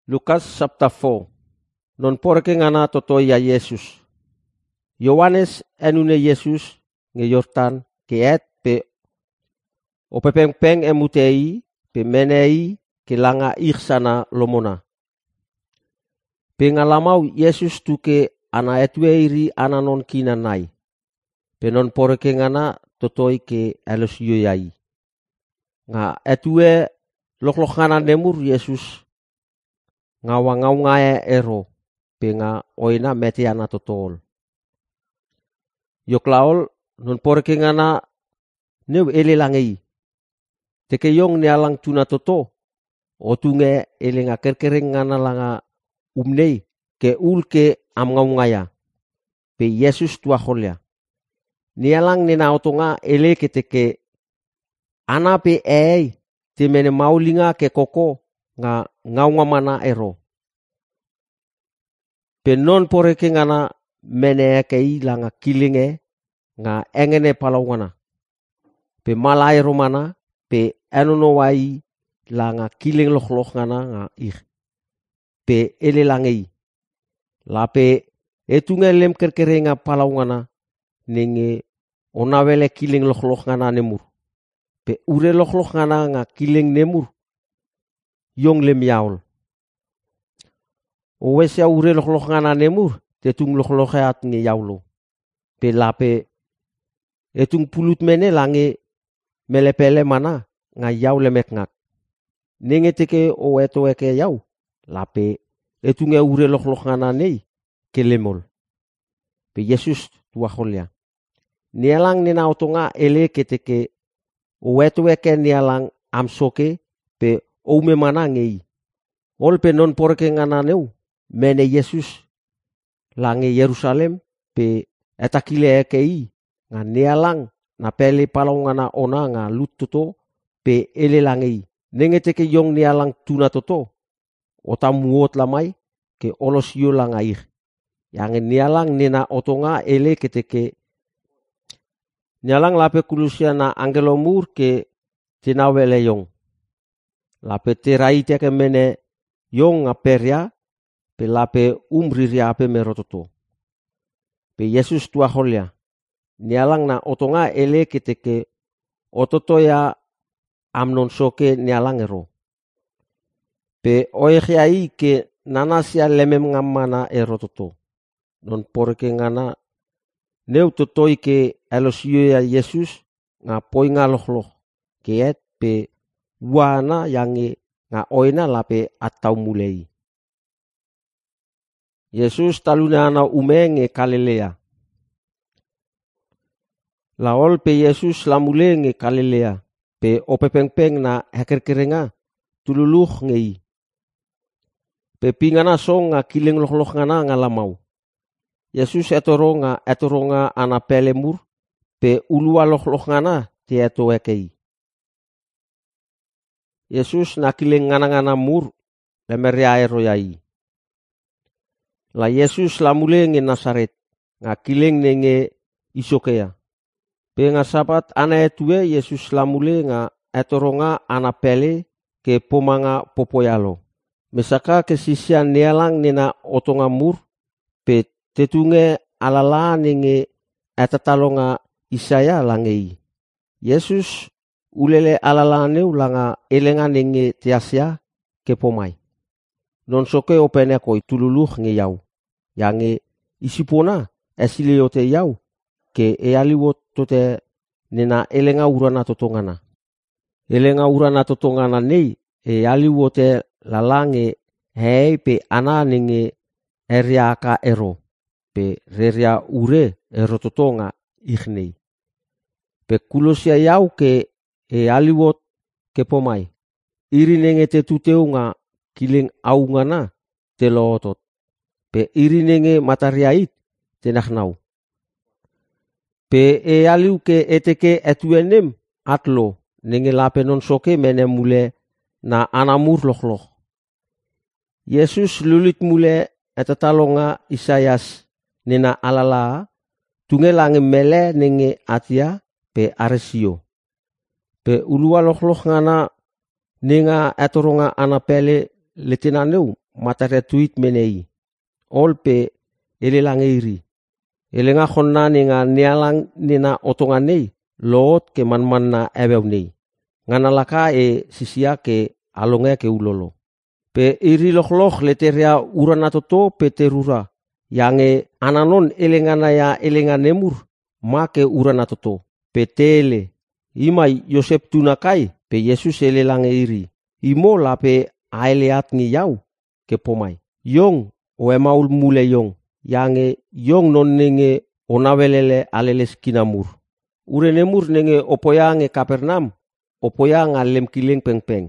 Lukas chapter 4. Non porke ngana toto ya Yesus. Yohanes enune Yesus nge Yordan ke et pe opepeng-peng emutei pe menei ke langa irsana lomona. Pe ngalamau Yesus tuke ana etueiri ana non kina nai. Pe non porke ngana totoi ke elos yoyai. Nga etue loklok ngana nemur Yesus ngawa ngau ngae ero pe nga oina meti ana totol. Yoklaol non porke ngana neu ele langei. Teke yong ni alang tuna toto otunge ele nga kerkereng ngana langa umnei ke ulke am ngau ngaya. Pe Yesus tua holya. Ni alang nina otonga ele ke teke ana pe te mene maulinga ke koko nga ngau ngamana ero. Pe non poreke ngana mene kei langa kilinge nga engene palawangana. Pe malai romana pe enono wai langa kiling lokhlok ngana nga pe ele langei. La pe etunge lem kerkerenga palawangana nenge onawele kiling lokhlok ngana nemur. Pe ure lokhlok ngana nga kiling nemur yong lem yaul. Owesya ure lokhlok ngana nemur tetung lokhlok at nge yaulo. Pe lape etung pulut mene lange melepele mana nga yau lemek ngak. Nenge teke o eto eke yau. Lape etunge ure lokhlok ngana nei ke lemol. Pe Yesus tua holya. Nialang nina otonga ele ke teke o eto eke nialang amsoke pe oume mana ngei. Ol pe non porke ngana neu mene Yesus lange Yerusalem pe etakile ekei nga nialang na pele palawangana ona nga lut toto pe ele langei. Nenge teke yong nialang tuna toto ota muot lamai ke olos yo langa ir. Yang nialang nina otonga ele ke teke nialang lape kulusia na angelomur ke tinawele yong. Lape terai teke mene yong nga peria pe lape umriria pe merototo. Pe Yesus tua holya. Nialang na otonga ele ke teke ototo ya amnon soke nialang ero. Pe oekiai ke nanasia lemem ngamana erototo. Non porke ngana neu totoi ke elosio ya Yesus nga poinga lokhlok ke et pe wana yange nga oina lape atau mulei. Yesus taluna ana ume nge Galilea. Laol pe Yesus lamule nge Galilea pe opepeng-peng na hekerkerenga tululuh ngei. Pe pingana song nga kiling lokhlok ngana nga lamau. Yesus etoronga ana pelemur pe ulua lokhlok ngana te eto ekei. Yesus na kiling ngana mur lemeria eroyai. La Yesus lamule nge Nasaret nga kiling nenge Isokea. Pe nga sabat ana etue Yesus lamule nga etoronga ana pele ke pomanga popoyalo. Mesaka ke sisian nialang nina otonga mur pe tetunge alala nenge etatalonga Isaya langei. Yesus ulele alala neu langa elenga nenge tiasia ke pomai. Non soke opene koi tululuh nge yau. Yange isipona esileo te yau ke ealiwot tote nena elenga urana totongana. Elenga urana totongana nei ealiwote lalange hei pe ana nenge eriaka ero. Pe reria ure ero totonga ikhnei. Pe kulosia yau ke ealiwot ke pomai. Iri nenge te tuteu nga kiling aungana te lootot. Pe iri nenge matariait te naknau. Pe ealiu ke eteke etuenem atlo nenge lape non soke mene mule na anamur lokhlok. Yesus lulit mule etatalonga Isayas nena alala tunge lange mele nenge atia pe aresio. Pe ulua lokhlok ngana nenga etoronga ana pele letenaneu mataretuit menei. Ol pe ele lange iri. Ele nga khonna ni nga nialang nina otonga nei loot ke manman na ebew nei. Ngana laka e sisia ke alonge ke ulolo. Pe iri lokhloch leteria urana toto pe terura. Yange ananon elengana ya elenga nemur ma ke urana toto. Pe tele imai Yosep tunakai pe Yesus ele lange iri. Imo la pe aeleat ngi yau ke pomai. Yong o emaul mule yong. Yange yong non nenge onawelele aleles kinamur. Ure nemur nenge opoya nge Kapernam. Opoya ngalem kileng peng-peng.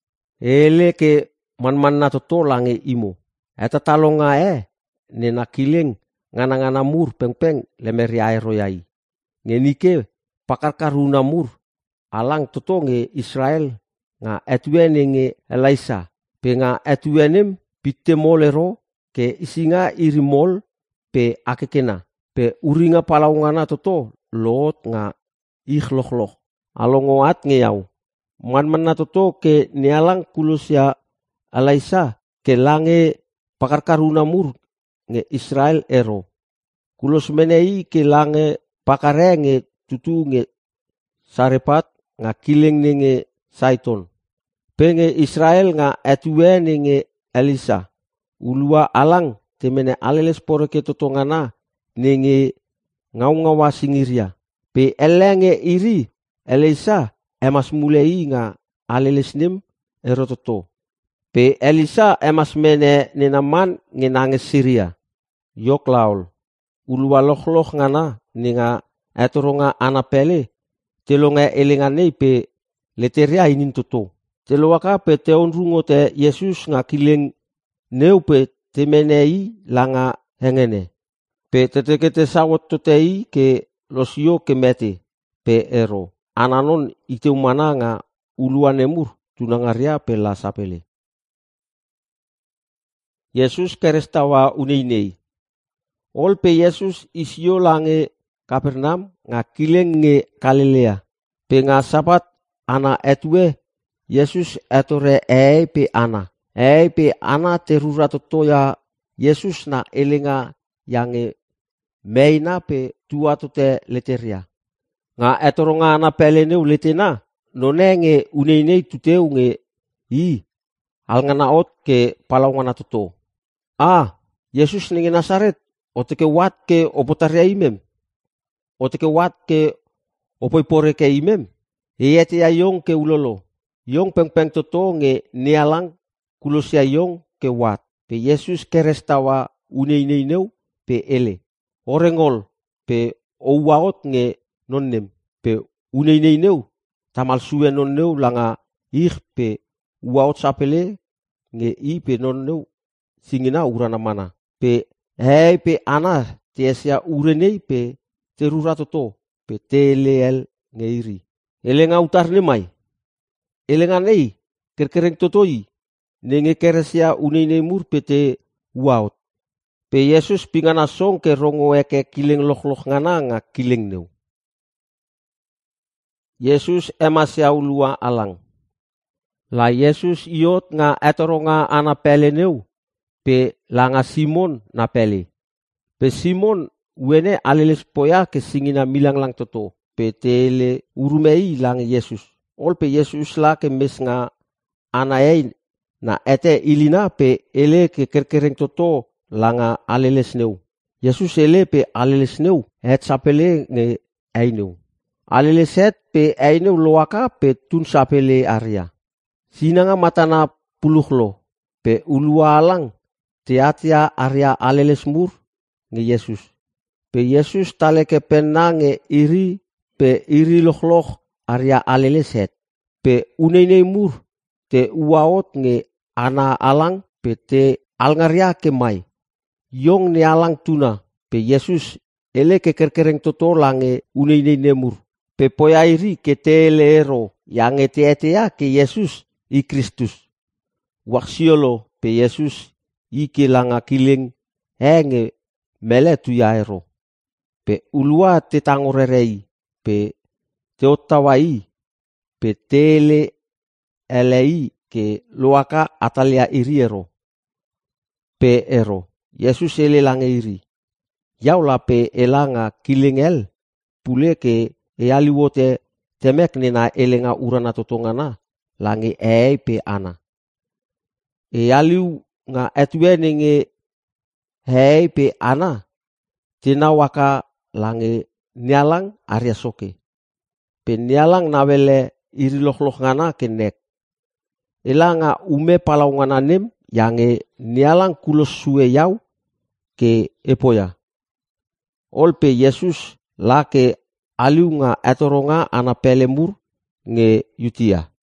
Ele ke man na toto lange imo. Eta talonga nena kileng ngana mur peng-peng lemeri aero yai. Ngenike pakarkaruna mur alang toto nge Israel nga etuen nge Elisa. Pe nga etuenem pitte molero ke isinga irimol pe akekena. Pe uringa palaungana toto lot nga ikhlokhlok. Alongoat nge yau. Man na toto ke nialang kulusya Elisa ke lange pakarkaruna mur nge Israel ero. Kulos menei ke lange pakare nge tutu nge Sarepat nga kileng nge Saiton. Penge Israel nga etue nge Elisa. Ulua alang temene aleles poreke totongana nge ngau-ngawa singiria. Pe elenge iri Elisa emas mulei nga aleles nim erototo. Pe Elisa emas mene nenaman ngenange Syria. Yok laol. Ulua lokhloch ngana ninga etoronga anapele telonga elenganei pe leteria inin toto. Teloaka pe teon rungo te Yesus nga kileng neu pe temenei langa hengene. Pe tetekete sawot totei ke losio ke mete pe ero. Ananon iteumana nga ulua nemur tunangaria pe la sapele. Yesus kerestawa uneinei. Ol pe Yesus isio lange Kapernam nga kileng nge Galilea. Pe nga sabat ana etue Yesus etore pe ana. Pe ana terura totoya Yesus na elenga yange meina pe tuatote leteria. Nga etoronga ana peleneu letena nonenge uneinei tuteu nge alngana ot ke palaungana toto. Yesus ninge Nasaret oteke wat ke opotaria imem. Oteke wat ke opoipore ke imem. Ete ya yong ke ulolo. Yong peng-peng toto nge nialang kulosia yong ke wat. Pe Yesus kerestawa uneinei pe ele. Orengol pe ouwaot nge nonnem. Pe uneinei tamal suwe nonneu langa pe uwaot sapele nge pe nonneu singina urana mana. Pe pe ana tiesia urenei pe terura toto pe teleel nge iri. Elenga utar nemai. Elenga nei kerkereng totoi nenge keresia uneinei mur pe te uwaot. Pe Yesus pingana song ke rongo eke kileng lokhloch ngana nga kileng neu. Yesus emasya ulua alang. La Yesus iot nga etoronga ana pele neu pe langa Simon na pele. Pe Simon uene aleles poya ke singina milang lang toto. Pe tele urumei lang Yesus. Ol pe Yesus la ke mes nga anaei na ete ilina pe ele ke kerkereng toto langa aleles neu. Yesus ele pe aleles neu et sapele nge aineu. Aleles et pe aineu loaka pe tun sapele aria. Sinanga matana puluhlo pe ulua alang teatia aria aleles mur nge Yesus. Pe Yesus tale ke penna nge iri pe iri lokhloch aria aleles et. Pe uneinei mur te uwaot nge ana alang pe te alngaria ke mai. Yong ne alang tuna pe Yesus ele ke kerkereng toto lange uneinei nemur. Pe poya iri ke tele ero yang ete-etea ke Yesus i Kristus. Waksiolo pe Yesus ke langa kileng nge mele tuya ero. Pe ulua te tangorerei pe te otawai pe tele elei ke loaka atalia iri ero. pe ero. Yesus ele lange iri. Yau la pe elanga kilingel pule ke e aliwote temek nina elenga urana totongana lange pe ana. E aliu nga etue ninge pe ana tina waka lange nialang arya soke. Pe nialang nawele iri loh ngana kenek. Elanga ume palau ngana nem yange nialang kulos sue yau ke epoya. Olpe Yesus la ke aliu nga etoronga ana pelemur nge yutia.